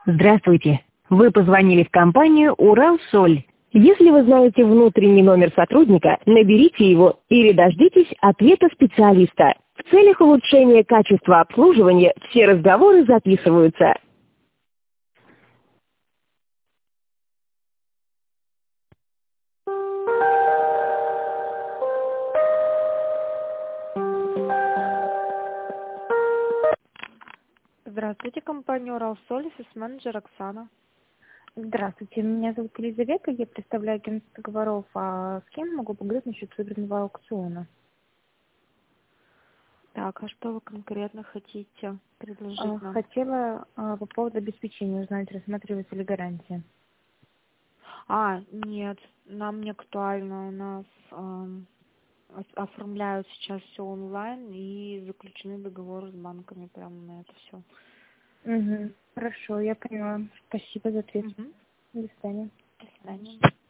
Здравствуйте. Вы позвонили в компанию «Уралсоль». Если вы знаете внутренний номер сотрудника, наберите его или дождитесь ответа специалиста. В целях улучшения качества обслуживания все разговоры записываются. Здравствуйте, компания «Уралсоль», офис-менеджер Оксана. Здравствуйте, меня зовут Елизавета, я представляю агентство договоров, а с кем могу поговорить насчет выбранного аукциона? Так, а что вы конкретно хотите предложить нам? Хотела по поводу обеспечения узнать, рассматривается ли гарантия. Нет, нам не актуально. У нас оформляют сейчас все онлайн и заключены договоры с банками прямо на это все. Угу. Хорошо, я поняла. Спасибо за ответ. Угу. До свидания. До свидания.